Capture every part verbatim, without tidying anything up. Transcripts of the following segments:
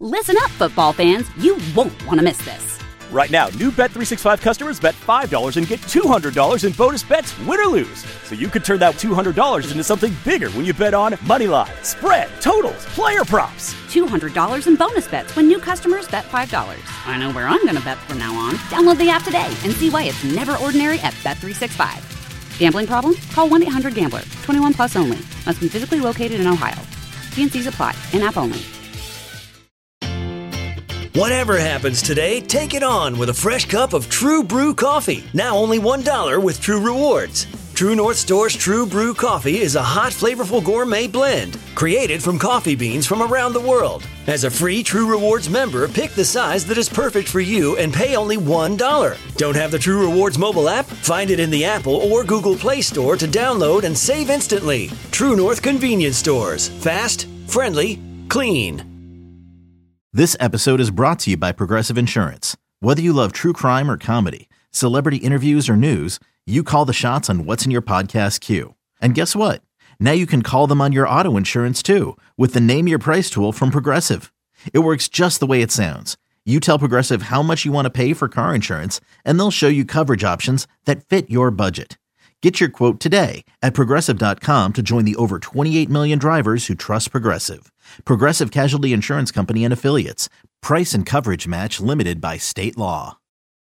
Listen up, football fans. You won't want to miss this. Right now, new Bet three sixty-five customers bet five dollars and get two hundred dollars in bonus bets, win or lose. So you could turn that two hundred dollars into something bigger when you bet on money line, spread, totals, player props. two hundred dollars in bonus bets when new customers bet five dollars. I know where I'm going to bet from now on. Download the app today and see why it's never ordinary at Bet three sixty-five. Gambling problem? Call one eight hundred gambler. twenty-one plus only. Must be physically located in Ohio. T and C's apply. In-app only. Whatever happens today, take it on with a fresh cup of True Brew coffee. Now only one dollar with True Rewards. True North Store's True Brew coffee is a hot, flavorful gourmet blend created from coffee beans from around the world. As a free True Rewards member, pick the size that is perfect for you and pay only one dollar. Don't have the True Rewards mobile app? Find it in the Apple or Google Play Store to download and save instantly. True North Convenience Stores. Fast, friendly, clean. This episode is brought to you by Progressive Insurance. Whether you love true crime or comedy, celebrity interviews or news, you call the shots on what's in your podcast queue. And guess what? Now you can call them on your auto insurance too with the Name Your Price tool from Progressive. It works just the way it sounds. You tell Progressive how much you want to pay for car insurance, and they'll show you coverage options that fit your budget. Get your quote today at Progressive dot com to join the over twenty-eight million drivers who trust Progressive. Progressive Casualty Insurance Company and Affiliates. Price and coverage match limited by state law.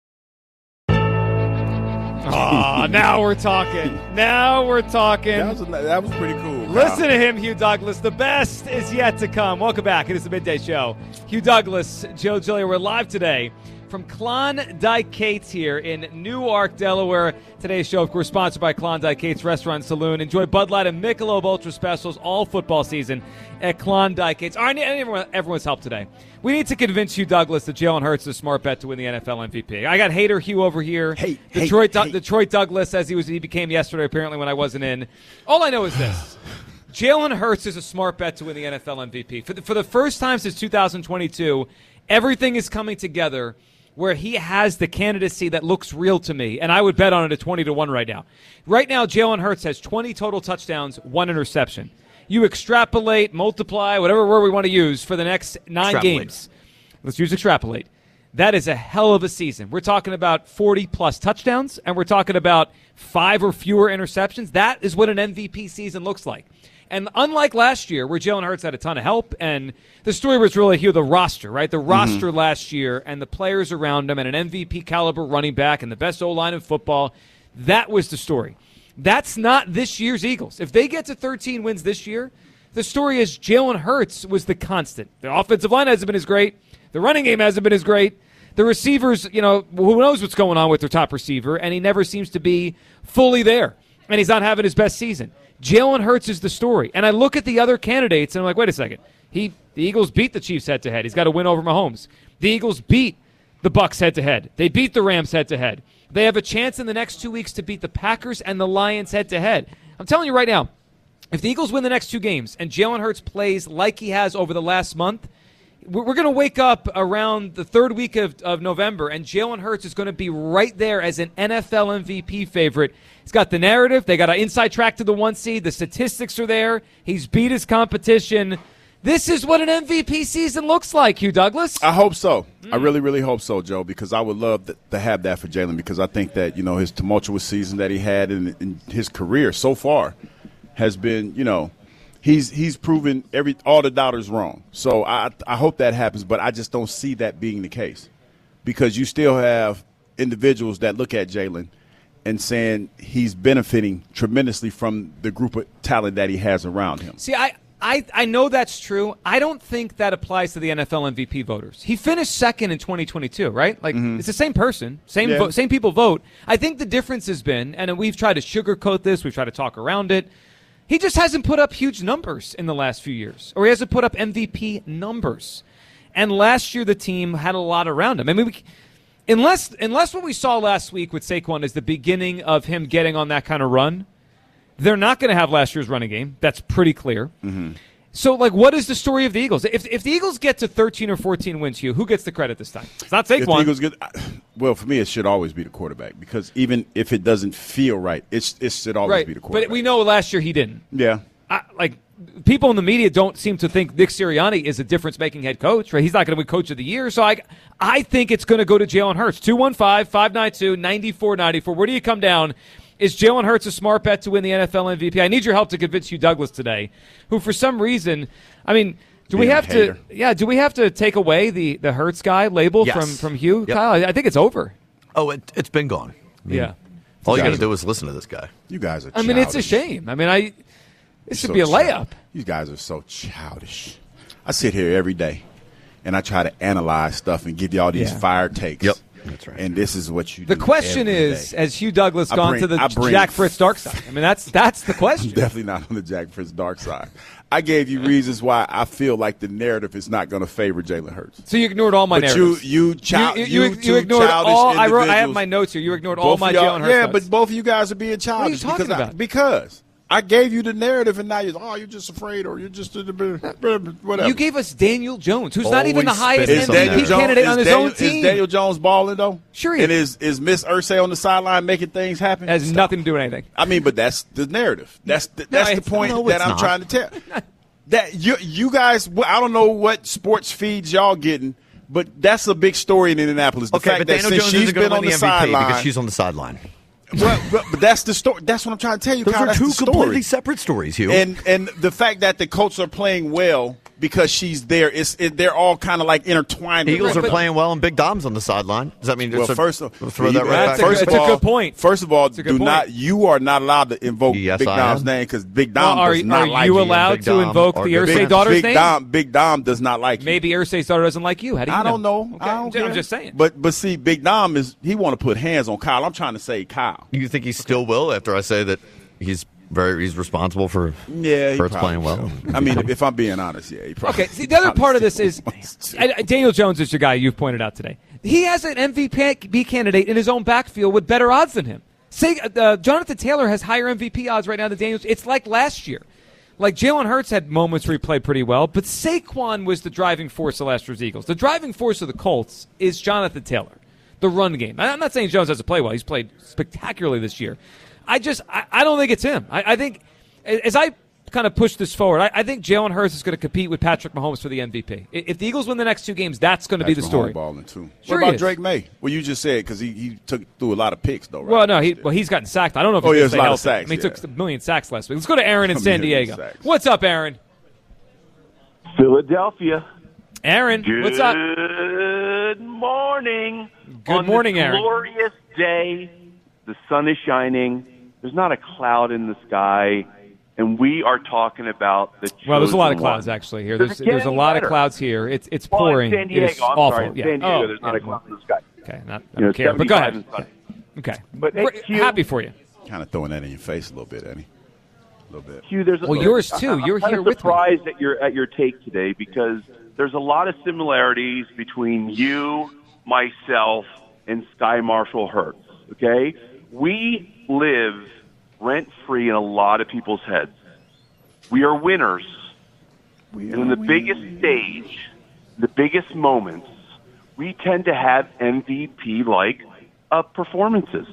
Oh, now we're talking. Now we're talking. That was, that was pretty cool. Listen to him, Hugh Douglas. The best is yet to come. Welcome back. It is the Midday Show. Hugh Douglas, Joe Giglio. We're live today from Klondike here in Newark, Delaware. Today's show, of course, sponsored by Klondike Restaurant and Saloon. Enjoy Bud Light and Michelob Ultra specials all football season at Klondike. All right, I need everyone, everyone's help today. We need to convince Hugh Douglas that Jalen Hurts is a smart bet to win the N F L M V P. I got hater Hugh over here. Hey, Detroit, hey, hey. Detroit Douglas, as he was, he became yesterday, apparently, when I wasn't in. All I know is this. Jalen Hurts is a smart bet to win the N F L M V P. For the, for the first time since two thousand twenty-two, everything is coming together where he has the candidacy that looks real to me, and I would bet on it at twenty to one right now. Right now, Jalen Hurts has twenty total touchdowns, one interception. You extrapolate, multiply, whatever word we want to use for the next nine games. Let's use extrapolate. That is a hell of a season. We're talking about forty-plus touchdowns, and we're talking about five or fewer interceptions. That is what an M V P season looks like. And unlike last year, where Jalen Hurts had a ton of help, and the story was really here, the roster, right? The roster mm-hmm. last year and the players around him and an M V P caliber running back and the best O-line in football, that was the story. That's not this year's Eagles. If they get to thirteen wins this year, the story is Jalen Hurts was the constant. The offensive line hasn't been as great. The running game hasn't been as great. The receivers, you know, who knows what's going on with their top receiver, and he never seems to be fully there. And he's not having his best season. Jalen Hurts is the story. And I look at the other candidates, and I'm like, wait a second. He, the Eagles beat the Chiefs head-to-head. He's got to win over Mahomes. The Eagles beat the Bucs head-to-head. They beat the Rams head-to-head. They have a chance in the next two weeks to beat the Packers and the Lions head-to-head. I'm telling you right now, if the Eagles win the next two games and Jalen Hurts plays like he has over the last month, we're going to wake up around the third week of, of November, and Jalen Hurts is going to be right there as an N F L M V P favorite. He's got the narrative. They got an inside track to the one seed. The statistics are there. He's beat his competition. This is what an M V P season looks like, Hugh Douglas. I hope so. Mm. I really, really hope so, Joe, because I would love to, to have that for Jalen, because I think that, you know, his tumultuous season that he had in, in his career so far has been, you know, He's he's proven every all the doubters wrong. So I I hope that happens, but I just don't see that being the case, because you still have individuals that look at Jalen and saying he's benefiting tremendously from the group of talent that he has around him. See, I, I, I know that's true. I don't think that applies to the N F L M V P voters. He finished second in twenty twenty-two, right? Like, mm-hmm. It's the same person, same yeah. vo- same people vote. I think the difference has been, and we've tried to sugarcoat this, we've tried to talk around it, he just hasn't put up huge numbers in the last few years, or he hasn't put up M V P numbers. And last year the team had a lot around him. I mean, we, unless unless what we saw last week with Saquon is the beginning of him getting on that kind of run, they're not going to have last year's running game. That's pretty clear. Mm-hmm. So, like, what is the story of the Eagles? If if the Eagles get to thirteen or fourteen wins, Hugh, who gets the credit this time? It's not Saquon. If the Eagles get, well, for me, it should always be the quarterback, because even if it doesn't feel right, it's, it should always right. be the quarterback. But we know last year he didn't. Yeah. I, like, people in the media don't seem to think Nick Sirianni is a difference-making head coach, right? He's not going to win Coach of the Year. So I, I think it's going to go to Jalen Hurts. two one five, five nine two, nine four nine four. Where do you come down? Is Jalen Hurts a smart bet to win the N F L M V P? I need your help to convince Hugh Douglas today, who for some reason, I mean, do we have to? Yeah, do we have to take away the the Hurts guy label yes. from from Hugh? Yep. Kyle, I think it's over. Oh, it, it's been gone. I mean, yeah. All you got to do is listen to this guy. You guys are I childish. mean, it's a shame. I mean, I this should so be a layup. Childish. You guys are so childish. I sit here every day, and I try to analyze stuff and give you all these Yeah. fire takes. Yep. That's right. And this is what you The do question every is, day. has Hugh Douglas I gone bring- to the I bring- Jack Fritz dark side? I mean, that's that's the question. Definitely not on the Jack Fritz dark side. I gave you reasons why I feel like the narrative is not going to favor Jalen Hurts. So you ignored all my But narratives. you, you, child, you, you, you, you two ignored childish all. I wrote. I have individuals. my notes here. You ignored Both all of my y'all- Jalen Hurts. Yeah, bets. but both of you guys are being childish. talking because I, about? because I gave you the narrative, and now you're oh, you're just afraid, or you're just whatever. you gave us Daniel Jones, who's not even the Always highest spit Is on M V Daniel P that. candidate Jones, on is his Daniel, own team. Is Daniel Jones balling though? Sure he And is. is is Miss Irsay on the sideline making things happen? Has Stop. nothing to do with anything. I mean, but that's the narrative. That's the, that's No, the it's- point no, that it's I'm not. trying to tell. That you you guys, well, I don't know what sports feeds y'all getting, but that's a big story in Indianapolis. The Okay, fact but that Daniel since Jones she's isn't going been to on win the the M V P sideline, because she's on the sideline. well, but, but that's the story. That's what I'm trying to tell you. Those Kyle. are That's two the story. completely separate stories, Hugh. And and the fact that the Colts are playing well because she's there, it's it, they're all kind of like intertwined. Eagles together. are playing well, and Big Dom's on the sideline. Does that mean Well, it's a- first, of, throw that right That's back? a- first it's of all, a good point. First of all, a good do point. not you are not allowed to invoke Yes, Big I Dom's am. name because Big Dom Well, are does not are like you you. allowed Big to Dom invoke or the Big Irsay Big, daughter's Big name? Dom, Big Dom does not like you. Maybe Irsay's daughter doesn't like you. How do you I know? don't know. Okay. I don't I'm care. just saying. But but see, Big Dom is he want to put hands on Kyle. I'm trying to say Kyle. You think he still will after I say that he's very he's responsible for Yeah, he Hurts probably playing well? will. I mean, if I'm being honest, yeah. He probably Okay, see, the other part of this is wants to. I- I- Daniel Jones is your guy you've pointed out today. He has an M V P candidate in his own backfield with better odds than him. Say, uh, Jonathan Taylor has higher M V P odds right now than Daniel. It's like last year. Like Jalen Hurts had moments where he played pretty well, but Saquon was the driving force of last year's Eagles. The driving force of the Colts is Jonathan Taylor, the run game. I'm not saying Jones doesn't play well. He's played spectacularly this year. I just I, I don't think it's him. I, I think as I kind of push this forward, I, I think Jalen Hurts is going to compete with Patrick Mahomes for the M V P. If the Eagles win the next two games, that's going to be the story. Balling too. Sure what he about is. Drake May? Well, you just said because he, he took threw a lot of picks though. Right? Well, no, he well he's gotten sacked. I don't know if Oh, he's yeah, gonna there's stay a lot of healthy. sacks, I mean, he yeah. took a million sacks last week. Let's go to Aaron in A San million Diego. sacks. What's up, Aaron? Philadelphia. Aaron, what's up? Good morning. Good On morning, this Aaron. Glorious day. The sun is shining. There's not a cloud in the sky, and we are talking about the. Well, there's a lot of chosen clouds one. actually here. Does There's it get there's a any lot better? of clouds here. It's it's Well, in pouring. San Diego, It is I'm awful. sorry. In Yeah. San Diego, oh, there's not yeah. a cloud in the sky. Okay, not, I You know, don't care. But go ahead. seventy-five and sunny. Okay, But, hey, We're Hugh- happy for you. Kind of throwing that in your face a little bit, Eddie. A little bit. Hugh, there's a, Well, yours too. I'm You're kind here of with me. surprised at your at your take today because there's a lot of similarities between you, myself, and Sky Marshall Hurts. Okay, we live rent free in a lot of people's heads. We are winners, and in the biggest stage, the biggest moments, we tend to have M V P like uh, performances.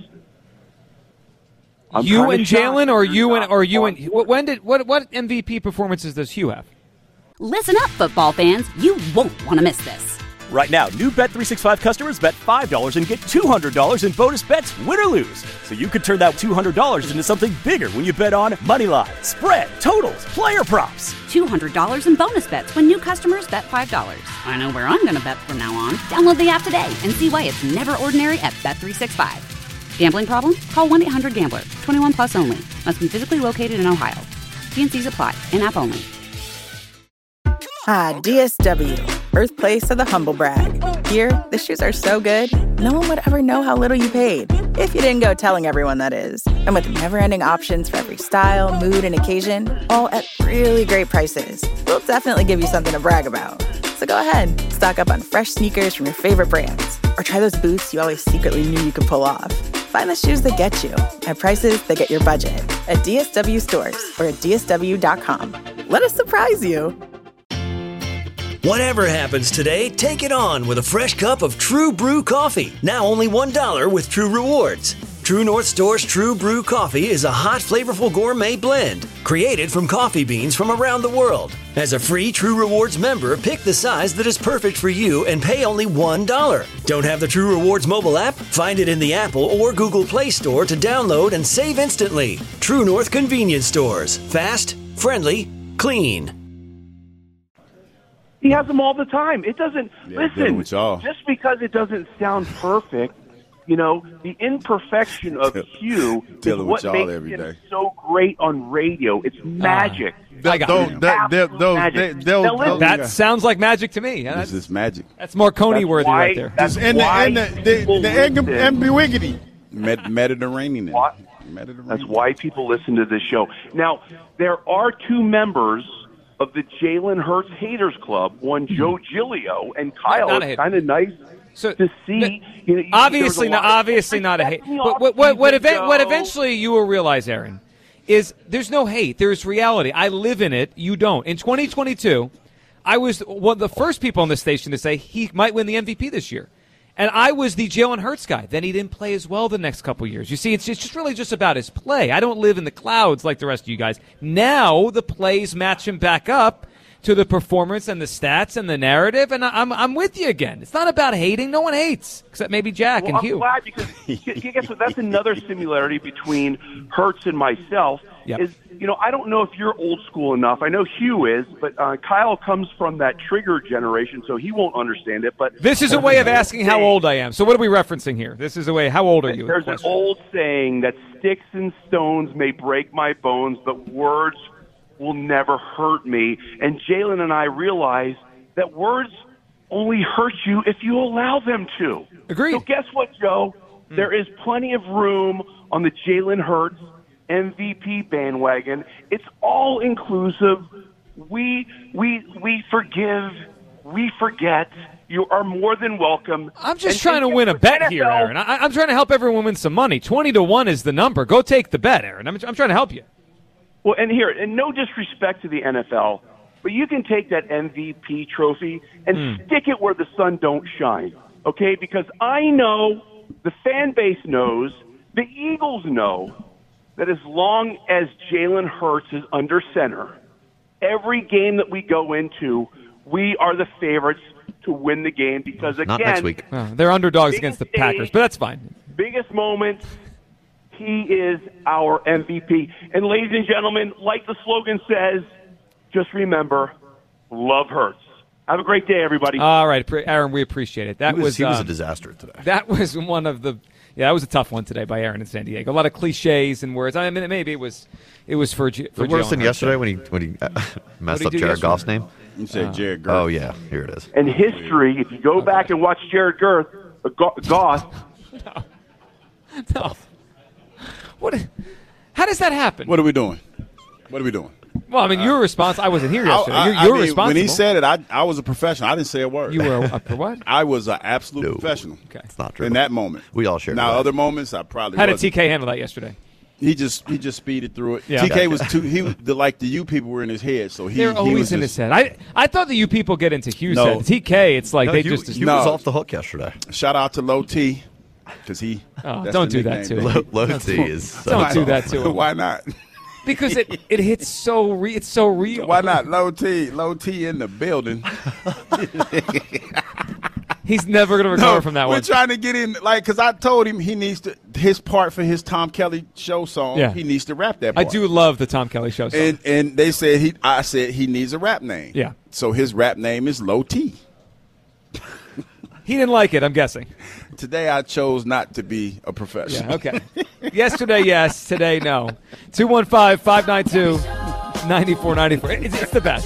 I'm You kinda and shocked Jalen, or you're you and not or you on and board. when did what what M V P performances does Hugh have? Listen up, football fans. You won't want to miss this. Right now, new Bet three sixty-five customers bet five dollars and get two hundred dollars in bonus bets, win or lose. So you could turn that two hundred dollars into something bigger when you bet on moneyline, spread, totals, player props. two hundred dollars in bonus bets when new customers bet five dollars. I know where I'm going to bet from now on. Download the app today and see why it's never ordinary at Bet three sixty-five. Gambling problem? Call one eight hundred gambler. twenty-one plus only. Must be physically located in Ohio. T and C's apply. In-app only. Ah, D S W, birthplace of the humble brag. Here, the shoes are so good, no one would ever know how little you paid. If you didn't go telling everyone, that is. And with never-ending options for every style, mood, and occasion, all at really great prices, we'll definitely give you something to brag about. So go ahead, stock up on fresh sneakers from your favorite brands, or try those boots you always secretly knew you could pull off. Find the shoes that get you at prices that get your budget at D S W stores or at D S W dot com. Let us surprise you. Whatever happens today, take it on with a fresh cup of True Brew coffee. Now only one dollar with True Rewards. True North Store's True Brew Coffee is a hot, flavorful gourmet blend created from coffee beans from around the world. As a free True Rewards member, pick the size that is perfect for you and pay only one dollar. Don't have the True Rewards mobile app? Find it in the Apple or Google Play Store to download and save instantly. True North Convenience Stores. Fast, friendly, clean. He has them all the time. It doesn't, Yeah, listen, with y'all. just because it doesn't sound perfect, you know, the imperfection of Hugh is Dealing with what y'all makes every him day. so great on radio. It's magic. I got Those- it. that- that- those- Magic. they- they'll- Now, listen, That sounds like magic to me. This That's, is magic. that's Marconi that's worthy why- right there. That's and the, why and the, the, people the listen. ambiguity. Med- Mediterranean. What? Mediterranean. That's why people listen to this show. Now, there are two members of the Jalen Hurts Haters Club, one Joe Giglio and Kyle. Not a It's hater. kind of nice So, to see. n- you know, you- obviously, there's a not lot of obviously not a hate. disrespect in the But what, what, what, offseason, event, what Joe. eventually you will realize, Aaron, is there's no hate. There's reality. I live in it. You don't. In twenty twenty-two, I was one of the first people on the station to say he might win the M V P this year. And I was the Jalen Hurts guy. Then he didn't play as well the next couple years. You see, it's just, it's just really just about his play. I don't live in the clouds like the rest of you guys. Now the plays match him back up to the performance and the stats and the narrative, and I'm I'm with you again. It's not about hating. No one hates, except maybe Jack Well, and I'm Hugh. glad because gu- guess what? That's another similarity between Hurts and myself. Yep. Is you know I don't know if you're old school enough. I know Hugh is, but uh, Kyle comes from that trigger generation, so he won't understand it. But This is a way of asking how old I am. So what are we referencing here? This is a way. How old are you? There's an Question. old saying that sticks and stones may break my bones, but words will never hurt me. And Jalen and I realize that words only hurt you if you allow them to. Agreed. So guess what, Joe? Mm. There is plenty of room on the Jalen Hurts M V P bandwagon. It's all inclusive. We we we forgive. We forget. You are more than welcome. I'm just And- trying and to win a guess bet what, here, N F L Aaron. I, I'm trying to help everyone win some money. Twenty to one is the number. Go take the bet, Aaron. I'm, I'm trying to help you. Well, and here, and no disrespect to the N F L, but you can take that M V P trophy and Mm. stick it where the sun don't shine, okay? Because I know, the fan base knows, the Eagles know that as long as Jalen Hurts is under center, every game that we go into, we are the favorites to win the game because, again, Not next week. Oh, they're underdogs Biggest against the day- Packers, but that's fine. biggest moment, he is our M V P. And ladies and gentlemen, like the slogan says, just remember, love hurts. Have a great day, everybody. All right, pre- Aaron, we appreciate it. That He was, he was uh, a disaster today. That was one of the yeah, that was a tough one today by Aaron in San Diego. A lot of cliches and words. I mean, maybe it was it was for, G- for The worse Jalen than Hurts. yesterday when he when he uh, messed he up do Jared yesterday? Goff's name. You said Jared Goff. Oh yeah, here it is. And history, if you go back and watch Jared Girth, uh, Go- Goff, No. What? How does that happen? What are we doing? What are we doing? Well, I mean, you were responsible. I wasn't here yesterday. I- you're I you're mean, responsible. When he said it, I, I was a professional. I didn't say a word. you were a, a what? I was an absolute No. professional. Okay. It's not true. In that moment, We all shared Now, that. other moments, I probably How did wasn't. T K handle that yesterday? He just he just speeded through it. Yeah. T K was too. He was the, like the you people were in his head, so he They're he always was in just, his head. I I thought that you people get into Hugh's No. head. T K, it's like No, they Hugh, just. Hugh No. was off the hook yesterday. Shout out to Low T, because he. Oh, that's don't the do that nickname, to baby. him. Low, low T is. So Don't do soft. that to him. Why not? Because it, it hits so re- it's so real. Why not? Low T, Low T in the building. He's never going to recover No, from that we're one. trying to get in, like, because I told him he needs to his part for his Tom Kelly show song. Yeah. He needs to rap that I part. do love the Tom Kelly show song. And and they said he. I said he needs a rap name. Yeah. So his rap name is Low T. He didn't like it, I'm guessing. Today I chose not to be a professional. Yeah, okay. Yesterday, yes. Today, no. two one five, five nine two, nine four nine four. It's, it's the best.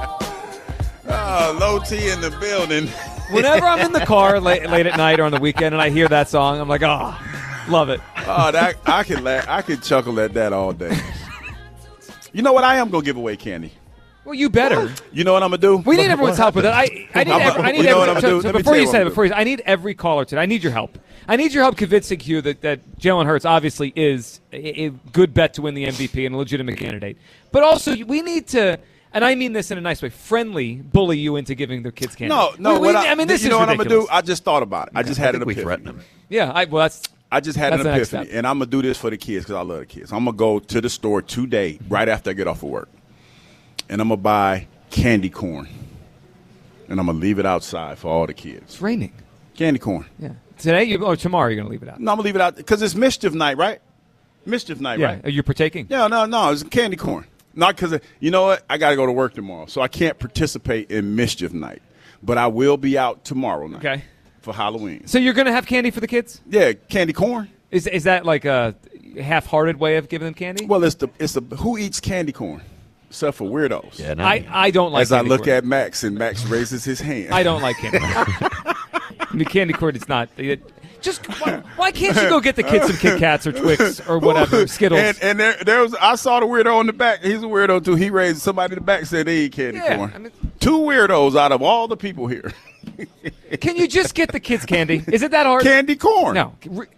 Oh, Low T in the building. Whenever I'm in the car late, late at night or on the weekend and I hear that song, I'm like, oh, love it. Oh, that I could laugh, I could chuckle at that all day. You know what? I am gonna give away candy. Well, you better. You know what I'm gonna do? We need everyone's help with that. I, I need, I'm- every, I need you know every, what I'm so, gonna do? so Let me before tell you you say what it, I'm before you, I need every caller today. I need your help. I need your help convincing you that, that Jalen Hurts obviously is a, a good bet to win the M V P and a legitimate candidate. But also, we need to, and I mean this in a nice way, friendly bully you into giving their kids candy. No, no. We- we- what I, I, mean, this you is know what I'm ridiculous. gonna do? I just thought about it. I just I had think an we epiphany. threaten him. Yeah, I, well, that's I just had That's an the next epiphany, step. and I'm going to do this for the kids because I love the kids. I'm going to go to the store today, right after I get off of work, and I'm going to buy candy corn, and I'm going to leave it outside for all the kids. It's raining. Candy corn. Yeah. Today you, or tomorrow you're going to leave it out? No, I'm going to leave it out because it's mischief night, right? Mischief night, Yeah. right? Are you partaking? No, no, no. It's candy corn. Not because, you know what? I got to go to work tomorrow, so I can't participate in mischief night. But I will be out tomorrow night Okay. for Halloween. So you're going to have candy for the kids? Yeah, candy corn. Is is that like a half-hearted way of giving them candy? Well, it's the it's the who eats candy corn, except for weirdos. Yeah, I, I don't like As I candy look corn. at Max, and Max raises his hand. I don't like candy corn. The candy corn is not. It, just why, why can't you go get the kids some Kit Kats or Twix or whatever, Skittles? And, and there, there was I saw the weirdo in the back. He's a weirdo too. He raised somebody in the back said they eat candy Yeah, corn. I mean- Two weirdos out of all the people here. Can you just get the kids candy? Is it that hard? Candy corn. No. Re-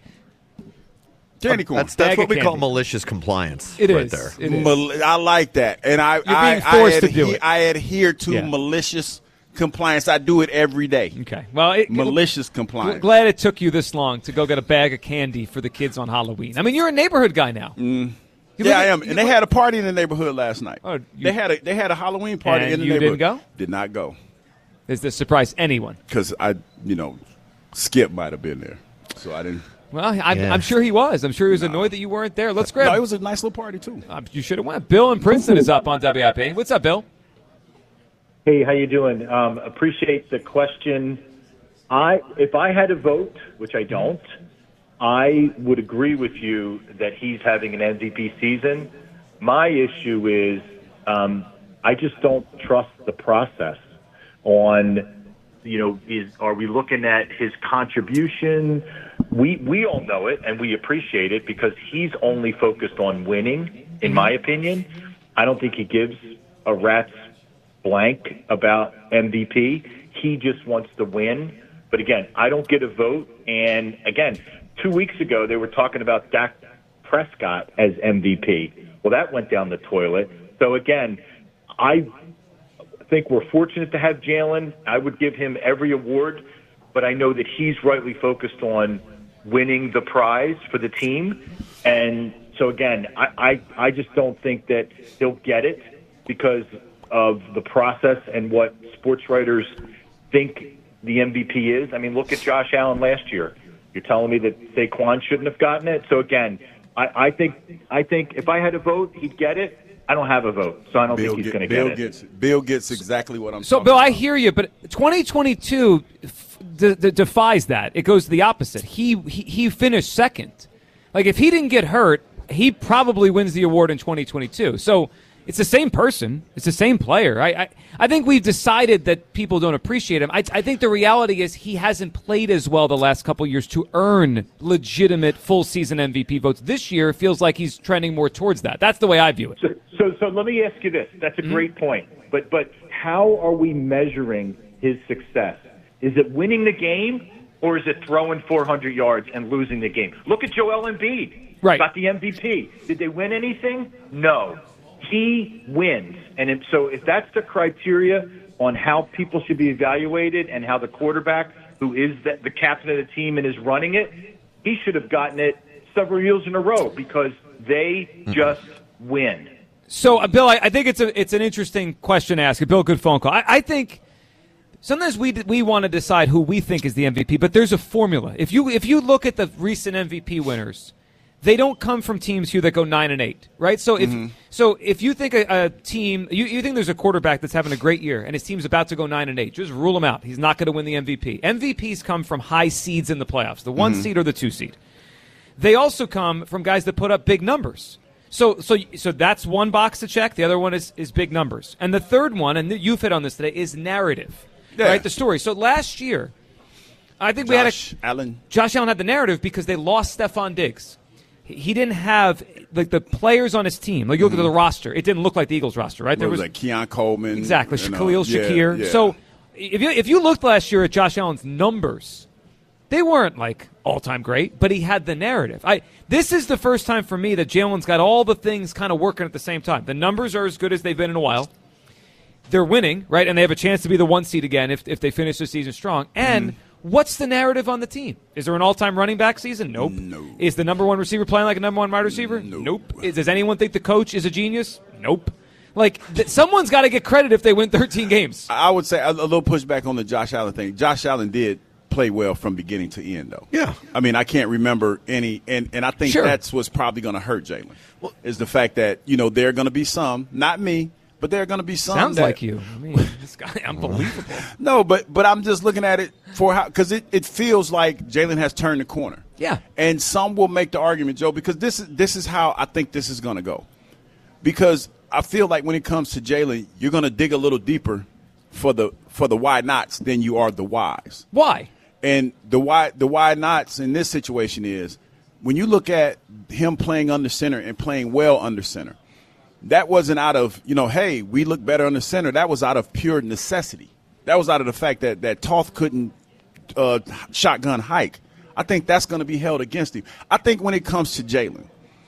Candy corn. That's, that's Bag what of we call candy. malicious compliance It right is. there. It is. Mal- I like that, and I You're I, being forced I, to do adhe- it. I adhere to Yeah. malicious compliance. I do it every day. Okay. Well, it, Malicious gl- compliance. glad it took you this long to go get a bag of candy for the kids on Halloween. I mean, you're a neighborhood guy now. You Yeah, live I in- am. you And they live- had a party in the neighborhood last night. Oh, you- they had a they had a Halloween party And in the you neighborhood. didn't go? Did not go Is this surprise anyone? because I, you know, Skip might have been there, so I didn't. Well, I'm, Yeah. I'm sure he was. I'm sure he was annoyed that you weren't there. Let's grab. No, it was a nice little party too. Uh, you should have went. Bill in Princeton is up on W I P. What's up, Bill? Hey, how you doing? Um, appreciate the question. I, if I had a vote, which I don't, I would agree with you that he's having an M V P season. My issue is um, I just don't trust the process on, you know, is are we looking at his contribution? We we all know it and we appreciate it because he's only focused on winning, in my opinion. I don't think he gives a rat's blank about M V P. He just wants to win. But again, I don't get a vote. And again, two weeks ago they were talking about Dak Prescott as M V P. Well, that went down the toilet. So again, I think we're fortunate to have Jalen. I would give him every award, but I know that he's rightly focused on winning the prize for the team. And so again, I, I, I just don't think that he'll get it because of the process and what sports writers think the M V P is. I mean, look at Josh Allen last year. You're telling me that Saquon shouldn't have gotten it? So again, I, I think I think if I had a vote, he'd get it. I don't have a vote, so I don't Bill think he's get- going to Bill get it. gets Bill gets exactly what I'm. So, talking Bill, I about. hear you, but twenty twenty-two f- de- de- defies that. It goes the opposite. He, he he finished second. Like, if he didn't get hurt, he probably wins the award in twenty twenty-two. So it's the same person. It's the same player. I I, I think we've decided that people don't appreciate him. I, I think the reality is he hasn't played as well the last couple years to earn legitimate full-season M V P votes. This year, it feels like he's trending more towards that. That's the way I view it. So, so, so let me ask you this. That's a great point. But, but how are we measuring his success? Is it winning the game, or is it throwing four hundred yards and losing the game? Look at Joel Embiid. Right. Got the M V P. Did they win anything? No. He wins. And if, so if that's the criteria on how people should be evaluated and how the quarterback, who is the, the captain of the team and is running it, he should have gotten it several years in a row because they just win. So, uh, Bill, I, I think it's a it's an interesting question to ask. Bill, good phone call. I, I think sometimes we we want to decide who we think is the M V P, but there's a formula. If you if you look at the recent M V P winners, they don't come from teams here that go nine and eight, right? So if Mm-hmm. so, if you think a, a team, you, you think there's a quarterback that's having a great year and his team's about to go nine and eight, just rule him out. He's not going to win the M V P. M V Ps come from high seeds in the playoffs, the one Mm-hmm. seed or the two seed. They also come from guys that put up big numbers. So, so, so that's one box to check. The other one is, is big numbers, and the third one, and you've hit on this today, is narrative, Yeah. right? The story. So last year, I think we had a Josh Allen. Josh Allen had the narrative because they lost Stephon Diggs. He- He didn't have like the players on his team. Like you look at the roster, it didn't look like the Eagles roster, right? There was like Keon Coleman. exactly you know, Khalil yeah, Shakir. yeah. So if you if you looked last year at Josh Allen's numbers, they weren't like all time great, but he had the narrative. I this is the first time for me that Jalen's got all the things kind of working at the same time. The numbers are as good as they've been in a while. They're winning, right? And they have a chance to be the one seed again if if they finish the season strong. And What's the narrative on the team? Is there an all-time running back season? Nope. No. Is the number one receiver playing like a number one wide receiver? Nope. Nope. Is, does anyone think the coach is a genius? Nope. Like, th- someone's got to get credit if they win thirteen games. I would say a, a little pushback on the Josh Allen thing. Josh Allen did play well from beginning to end, though. Yeah. I mean, I can't remember any, and, and I think Sure. that's what's probably going to hurt Jalen, well, is the fact that, you know, there are going to be some, not me, but there are going to be some. Sounds that, like you. I mean, this guy, unbelievable. No, but but I'm just looking at it for how, because it, it feels like Jalen has turned the corner. Yeah. And some will make the argument, Joe, because this is this is how I think this is going to go. Because I feel like when it comes to Jalen, you're going to dig a little deeper for the for the why nots than you are the whys. Why? And the why the why nots in this situation is when you look at him playing under center and playing well under center, that wasn't out of, you know, hey, we look better under center. That was out of pure necessity. That was out of the fact that, that Toth couldn't uh, shotgun hike. I think that's going to be held against him. I think when it comes to Jalen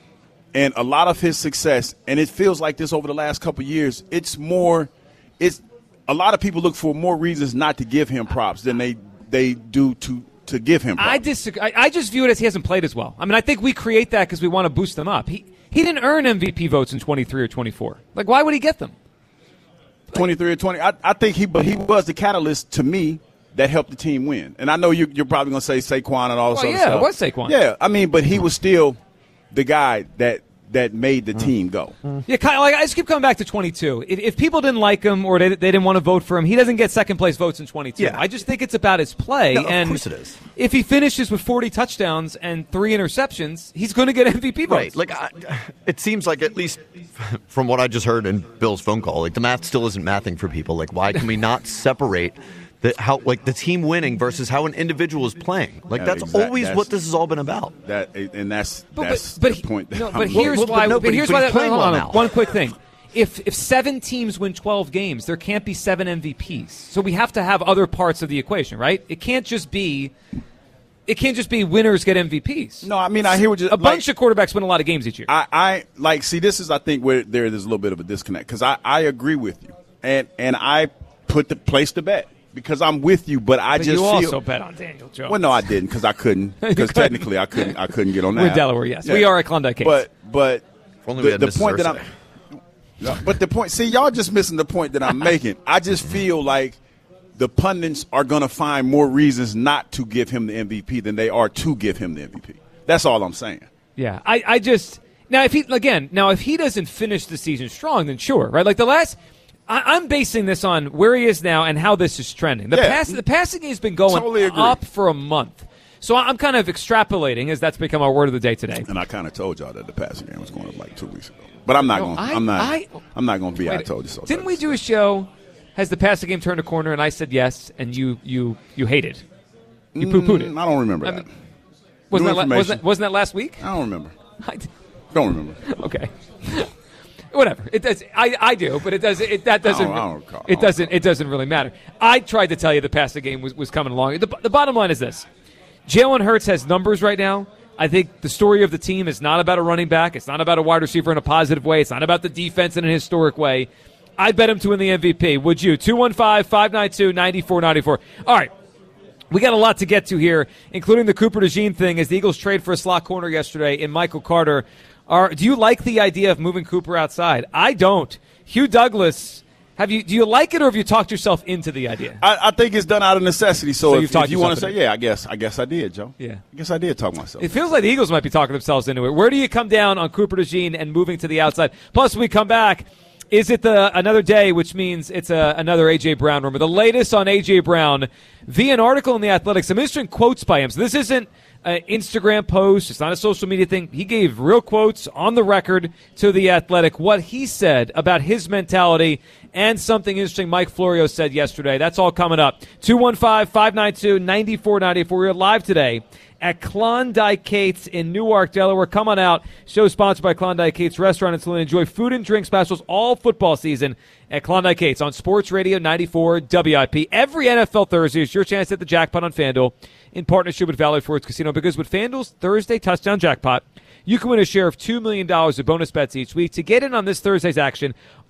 and a lot of his success, and it feels like this over the last couple of years, it's more – it's a lot of people look for more reasons not to give him props than they – they do to to give him props. I disagree. I, I just view it as he hasn't played as well. I mean, I think we create that because we want to boost him up. He he didn't earn M V P votes in twenty-three or twenty-four. Like, why would he get them? twenty-three or twenty. I, I think he, but he was the catalyst to me that helped the team win. And I know you, you're probably going to say Saquon and all this well, other yeah, stuff. Yeah, it was Saquon. Yeah, I mean, but he was still the guy that that made the team go. Yeah, kind of like, I just keep coming back to twenty-two. If, if people didn't like him or they, they didn't want to vote for him, he doesn't get second place votes in twenty-two. Yeah. I just think it's about his play. No, and of course it is. If he finishes with forty touchdowns and three interceptions, he's going to get M V P votes. Right. Like, I, it seems like, at least from what I just heard in Bill's phone call, like the math still isn't mathing for people. Like, why can we not separate the how like the team winning versus how an individual is playing? Like, Yeah, that's exact- always that's- what this has all been about. That and that's But, that's but, but, the point. That no, I'm but making. here's Well, but why. no, but but here's he's why. That, playing hold well on, now. one quick thing. If if seven teams win twelve games, there can't be seven M V Ps. So we have to have other parts of the equation, right? It can't just be. It can't just be winners get M V Ps. No, I mean I hear what you. A bunch of quarterbacks win a lot of games each year. I, I like see this is I think where there is a little bit of a disconnect because I, I agree with you and and I put the place to bet because I'm with you, but I but just you feel, also bet on Daniel Jones. Well, no, I didn't because I couldn't because technically I couldn't I couldn't get on that. We're in Delaware, yes, we are at Klondike Kates. But but If only we the, had the Missus point that Irsay. I'm. No, but the point, see, y'all just missing the point that I'm making. I just feel like the pundits are going to find more reasons not to give him the M V P than they are to give him the M V P. That's all I'm saying. Yeah, I, I just now if he again now if he doesn't finish the season strong, then sure, right? Like the last, I, I'm basing this on where he is now and how this is trending. The Yeah. pass, the passing game has been going Totally agree. up for a month, so I'm kind of extrapolating as that's become our word of the day today. And I kind of told y'all that the passing game was going up like two weeks ago. But I'm not No, going. I- I'm not. I- I'm not going to be. I Wait, told you so. Didn't we do a show? Has the passing game turned a corner? And I said yes, and you you you hated. You poo pooed it. Mm, I don't remember I that. mean, Wasn't New that, la- information. wasn't, wasn't that last week? I don't remember. I d- Don't remember. okay. Whatever it does, I, I do, but it does it that doesn't I don't- I don't recall. it doesn't it doesn't really matter. I tried to tell you the passing game was, was coming along. The, the bottom line is this: Jalen Hurts has numbers right now. I think the story of the team is not about a running back. It's not about a wide receiver in a positive way. It's not about the defense in an historic way. I'd bet him to win the M V P. Would you? two one five, five nine two, nine four nine four. All right. We got a lot to get to here, including the Cooper DeJean thing as the Eagles trade for a slot corner yesterday in Michael Carter. Are, do you like the idea of moving Cooper outside? I don't. Hugh Douglas, have you? Do you like it, or have you talked yourself into the idea? I, I think it's done out of necessity. So, So if, you've talked if you want to yourself say, yeah, I guess, I guess I did, Joe. Yeah. I guess I did talk myself. It feels like the Eagles might be talking themselves into it. Where do you come down on Cooper DeJean and moving to the outside? Plus, when we come back, is it the another day, which means it's a, another A J. Brown rumor? The latest on A J. Brown via an article in The Athletic. Some interesting quotes by him. So this isn't an Instagram post. It's not a social media thing. He gave real quotes on the record to The Athletic, what he said about his mentality and something interesting Mike Florio said yesterday. That's all coming up. two one five, five nine two, nine four nine four. We're live today at Klondike Kates in Newark, Delaware. Come on out. Show sponsored by Klondike Kates Restaurant and Saloon. Enjoy food and drink specials all football season at Klondike Kates on Sports Radio ninety-four W I P. Every N F L Thursday is your chance to hit the jackpot on FanDuel in partnership with Valley Forge Casino, because with FanDuel's Thursday touchdown jackpot, you can win a share of two million dollars of bonus bets each week. To get in on this Thursday's action,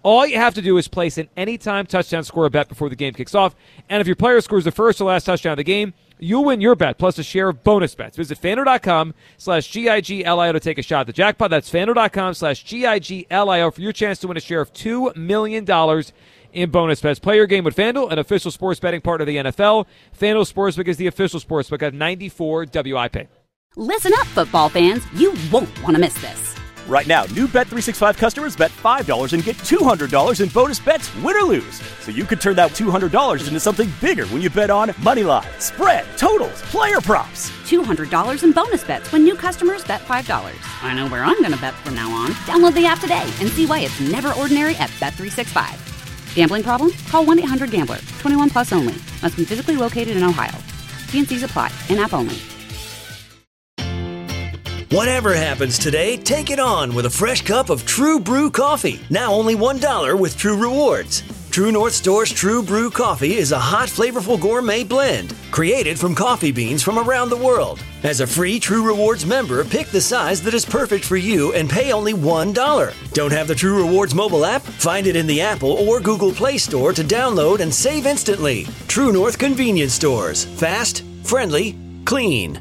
All you have to do is place an anytime touchdown score bet before the game kicks off. And if your player scores the first or last touchdown of the game, you'll win your bet plus a share of bonus bets. Visit FanDuel.com slash G-I-G-L-I-O to take a shot at the jackpot. That's FanDuel.com slash G-I-G-L-I-O for your chance to win a share of two million dollars in bonus bets. Play your game with FanDuel, an official sports betting partner of the N F L. FanDuel Sportsbook is the official sportsbook of ninety-four W I P. Listen up, football fans. You won't want to miss this. Right now, new Bet three sixty-five customers bet five dollars and get two hundred dollars in bonus bets, win or lose. So you could turn that two hundred dollars into something bigger when you bet on Moneyline, spread, totals, player props. two hundred dollars in bonus bets when new customers bet five dollars. I know where I'm going to bet from now on. Download the app today and see why it's never ordinary at Bet three sixty-five. Gambling problem? Call one eight hundred gambler. twenty-one plus only. Must be physically located in Ohio. T and C's apply. In-app only. Whatever happens today, take it on with a fresh cup of True Brew coffee. Now only one dollar with True Rewards. True North Store's True Brew coffee is a hot, flavorful gourmet blend created from coffee beans from around the world. As a free True Rewards member, pick the size that is perfect for you and pay only one dollar. Don't have the True Rewards mobile app? Find it in the Apple or Google Play Store to download and save instantly. True North Convenience Stores. Fast, friendly, clean.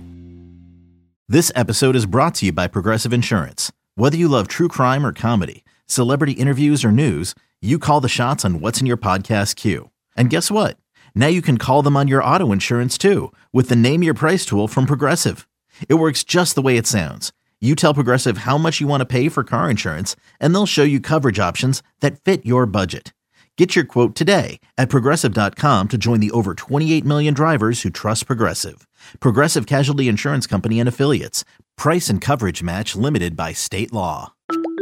This episode is brought to you by Progressive Insurance. Whether you love true crime or comedy, celebrity interviews or news, you call the shots on what's in your podcast queue. And guess what? Now you can call them on your auto insurance too with the Name Your Price tool from Progressive. It works just the way it sounds. You tell Progressive how much you want to pay for car insurance, and they'll show you coverage options that fit your budget. Get your quote today at Progressive dot com to join the over twenty-eight million drivers who trust Progressive. Progressive Casualty Insurance Company and Affiliates. Price and coverage match limited by state law.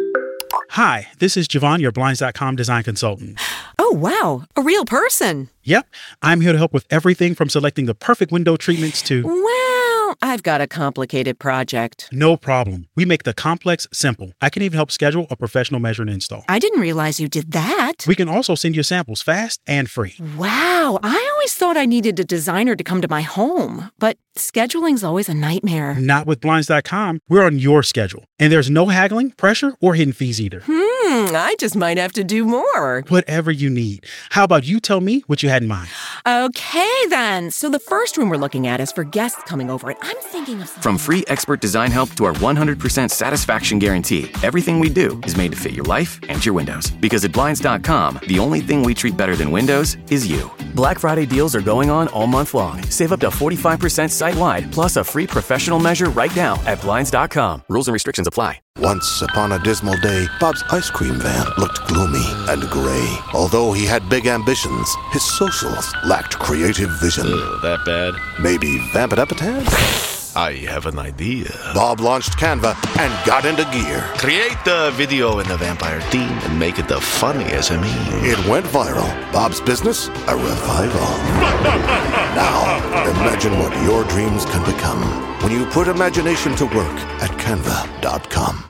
Hi, this is Javon, your Blinds dot com design consultant. Oh, wow. A real person. Yep. I'm here to help with everything from selecting the perfect window treatments to... Well, I've got a complicated project. No problem. We make the complex simple. I can even help schedule a professional measure and install. I didn't realize you did that. We can also send you samples fast and free. Wow. I always thought I needed a designer to come to my home, but scheduling's always a nightmare. Not with Blinds dot com. We're on your schedule. And there's no haggling, pressure, or hidden fees either. Hmm, I just might have to do more. Whatever you need. How about you tell me what you had in mind? Okay, then. So the first room we're looking at is for guests coming over, and I'm thinking of something. From free expert design help to our one hundred percent satisfaction guarantee, everything we do is made to fit your life and your windows. Because at Blinds dot com, the only thing we treat better than windows is you. Black Friday deals are going on all month long. Save up to forty-five percent site-wide, plus a free professional measure right now at Blinds dot com. Rules and restrictions apply. Once upon a dismal day, Bob's ice cream van looked gloomy and gray. Although he had big ambitions, his socials lacked creative vision. Ugh, that bad? Maybe vamp it up a tad? I have an idea. Bob launched Canva and got into gear. Create the video in the vampire theme and make it the funniest of me. It went viral. Bob's business, a revival. Now, imagine what your dreams can become when you put imagination to work at Canva dot com.